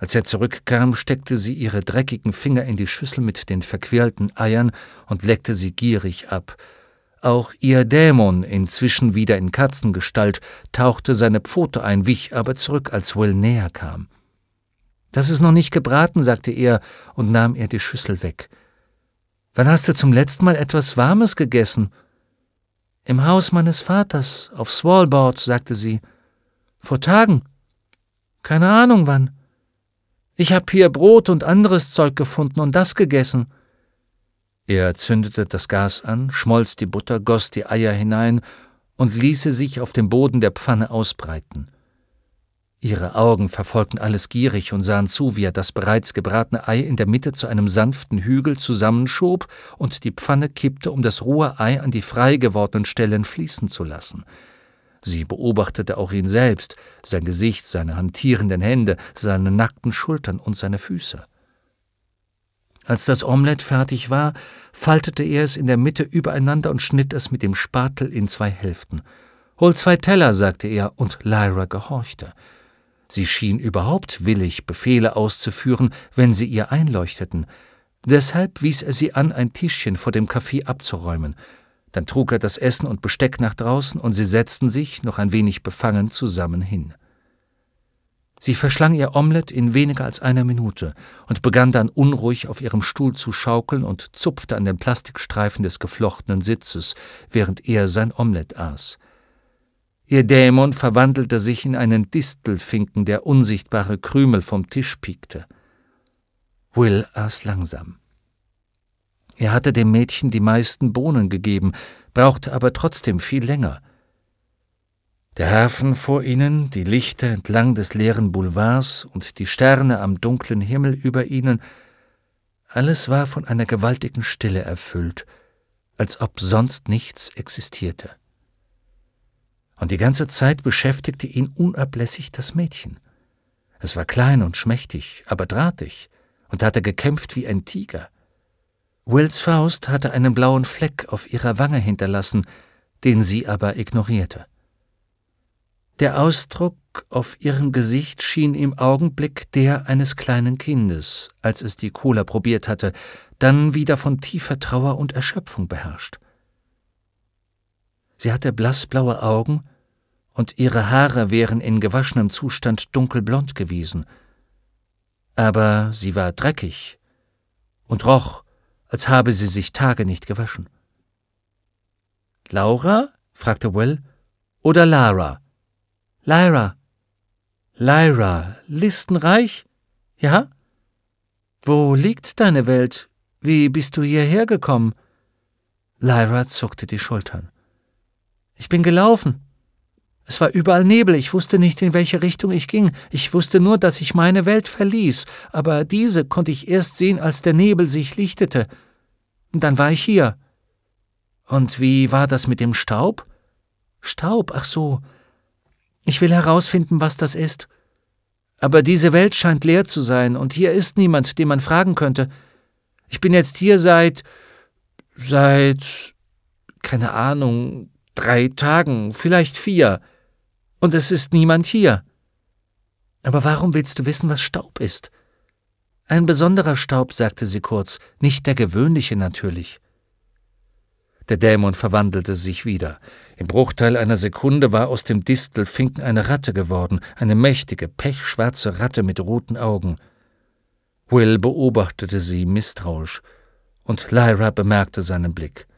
Als er zurückkam, steckte sie ihre dreckigen Finger in die Schüssel mit den verquirlten Eiern und leckte sie gierig ab. Auch ihr Dämon, inzwischen wieder in Katzengestalt, tauchte seine Pfote ein, wich aber zurück, als Will näher kam. »Das ist noch nicht gebraten«, sagte er und nahm ihr die Schüssel weg. »Wann hast du zum letzten Mal etwas Warmes gegessen?« »Im Haus meines Vaters, auf Svalbard«, sagte sie. »Vor Tagen?« »Keine Ahnung wann. Ich habe hier Brot und anderes Zeug gefunden und das gegessen.« Er zündete das Gas an, schmolz die Butter, goss die Eier hinein und ließ sie sich auf dem Boden der Pfanne ausbreiten. Ihre Augen verfolgten alles gierig und sahen zu, wie er das bereits gebratene Ei in der Mitte zu einem sanften Hügel zusammenschob und die Pfanne kippte, um das rohe Ei an die frei gewordenen Stellen fließen zu lassen. Sie beobachtete auch ihn selbst, sein Gesicht, seine hantierenden Hände, seine nackten Schultern und seine Füße. Als das Omelett fertig war, faltete er es in der Mitte übereinander und schnitt es mit dem Spatel in 2 Hälften. »Hol 2 Teller«, sagte er, und Lyra gehorchte. Sie schien überhaupt willig, Befehle auszuführen, wenn sie ihr einleuchteten. Deshalb wies er sie an, ein Tischchen vor dem Café abzuräumen. Dann trug er das Essen und Besteck nach draußen, und sie setzten sich, noch ein wenig befangen, zusammen hin. Sie verschlang ihr Omelett in weniger als 1 Minute und begann dann unruhig auf ihrem Stuhl zu schaukeln und zupfte an den Plastikstreifen des geflochtenen Sitzes, während er sein Omelett aß. Ihr Dämon verwandelte sich in einen Distelfinken, der unsichtbare Krümel vom Tisch piekte. Will aß langsam. Er hatte dem Mädchen die meisten Bohnen gegeben, brauchte aber trotzdem viel länger. Der Hafen vor ihnen, die Lichter entlang des leeren Boulevards und die Sterne am dunklen Himmel über ihnen, alles war von einer gewaltigen Stille erfüllt, als ob sonst nichts existierte. Und die ganze Zeit beschäftigte ihn unablässig das Mädchen. Es war klein und schmächtig, aber drahtig und hatte gekämpft wie ein Tiger. Wills Faust hatte einen blauen Fleck auf ihrer Wange hinterlassen, den sie aber ignorierte. Der Ausdruck auf ihrem Gesicht schien im Augenblick der eines kleinen Kindes, als es die Cola probiert hatte, dann wieder von tiefer Trauer und Erschöpfung beherrscht. Sie hatte blassblaue Augen und ihre Haare wären in gewaschenem Zustand dunkelblond gewesen. Aber sie war dreckig und roch, als habe sie sich Tage nicht gewaschen. »Laura?« fragte Will. »Oder Lara?« »Lyra.« »Lyra, listenreich? Ja? Wo liegt deine Welt? Wie bist du hierher gekommen?« Lyra zuckte die Schultern. »Ich bin gelaufen. Es war überall Nebel, ich wusste nicht, in welche Richtung ich ging. Ich wusste nur, dass ich meine Welt verließ, aber diese konnte ich erst sehen, als der Nebel sich lichtete. Und dann war ich hier.« »Und wie war das mit dem Staub?« »Staub, ach so. Ich will herausfinden, was das ist. Aber diese Welt scheint leer zu sein, und hier ist niemand, den man fragen könnte. Ich bin jetzt hier seit, keine Ahnung, 3 Tagen, vielleicht 4. Und es ist niemand hier.« »Aber warum willst du wissen, was Staub ist?« »Ein besonderer Staub«, sagte sie kurz, »nicht der gewöhnliche natürlich.« Der Dämon verwandelte sich wieder. Im Bruchteil einer Sekunde war aus dem Distelfinken eine Ratte geworden, eine mächtige, pechschwarze Ratte mit roten Augen. Will beobachtete sie misstrauisch, und Lyra bemerkte seinen Blick.